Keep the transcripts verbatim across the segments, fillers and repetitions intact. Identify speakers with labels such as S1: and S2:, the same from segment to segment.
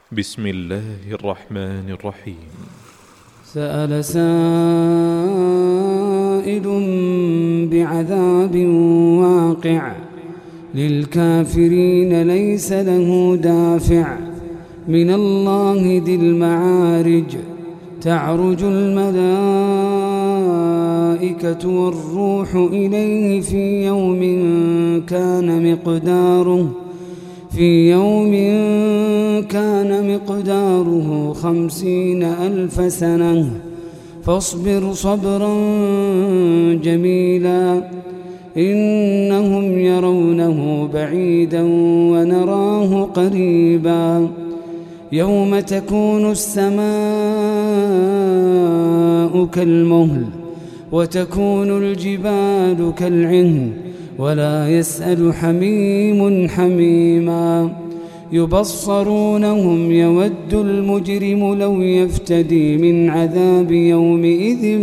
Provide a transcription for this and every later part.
S1: بسم الله الرحمن الرحيم.
S2: سأل سائل بعذاب واقع للكافرين ليس له دافع من الله ذي المعارج تعرج الملائكة والروح إليه في يوم كان مقداره في يوم كان مقداره خمسين ألف سنة فاصبر صبرا جميلا إنهم يرونه بعيدا ونراه قريبا يوم تكون السماء كالمهل وتكون الجبال كالعهن ولا يسأل حميم حميما يبصرونهم يود المجرم لو يفتدي من عذاب يومئذ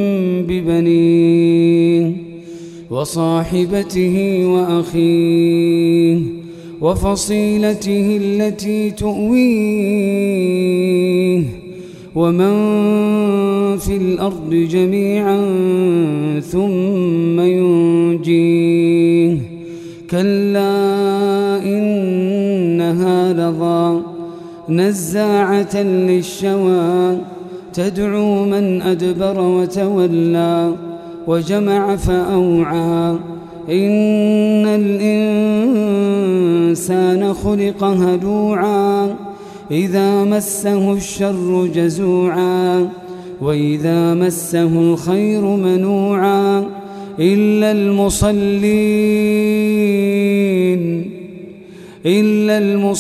S2: ببنيه وصاحبته وأخيه وفصيلته التي تؤويه ومن في الأرض جميعا ثم ينجيه كلا إنها لظى نزاعة للشوى تدعو من أدبر وتولى وجمع فأوعى إن الإنسان خلق هلوعا إذا مسه الشر جزوعا وإذا مسه الخير منوعا إلا المصلين إلا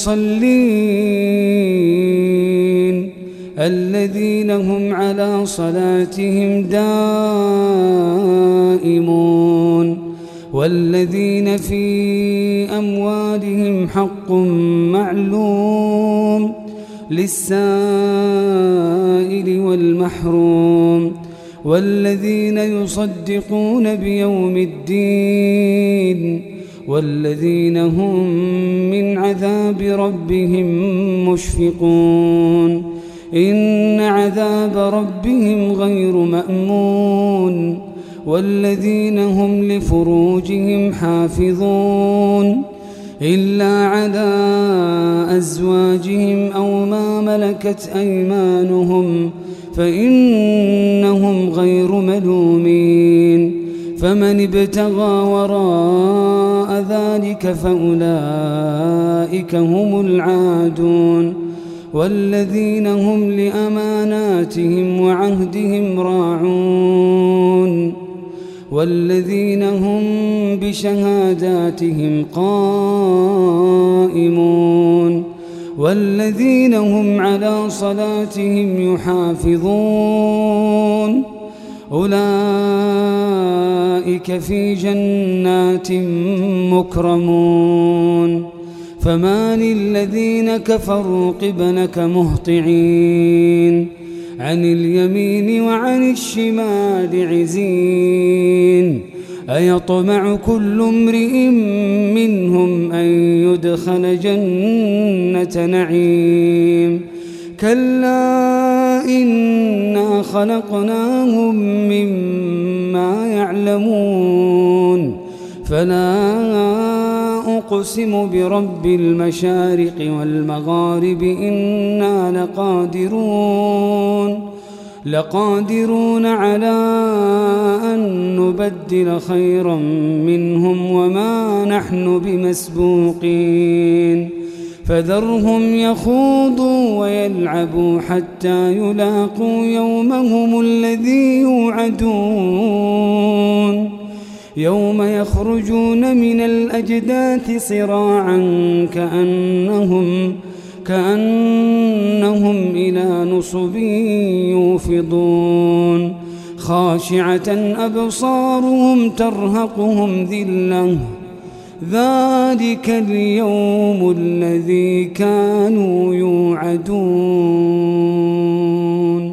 S2: المصلين الذين هم على صلاتهم دائمون والذين في أموالهم حق معلوم للسائل والمحروم والذين يصدقون بيوم الدين والذين هم من عذاب ربهم مشفقون إن عذاب ربهم غير مأمون والذين هم لفروجهم حافظون إلا على أزواجهم أو ما ملكت أيمانهم فإنهم غير ملومين فمن ابتغى وراء ذلك فأولئك هم العادون والذين هم لأماناتهم وعهدهم راعون والذين هم بشهاداتهم قائمون والذين هم على صلاتهم يحافظون أولئك في جنات مكرمون فمان الذين كفروا قبلك مهطعين عن اليمين وعن الشمال عزين أيطمع كل امرئ منهم أن يدخل جنة نعيم كلا إنا خلقناهم مما يعلمون فلا أقسم برب المشارق والمغارب إنا لقادرون لقادرون على أن نبدل خيرا منهم وما نحن بمسبوقين فذرهم يخوضوا ويلعبوا حتى يلاقوا يومهم الذي يوعدون يوم يخرجون من الأجداث صراعا كأنهم كأنهم إلى نصب يوفضون خاشعة أبصارهم ترهقهم ذلة ذلك اليوم الذي كانوا يوعدون.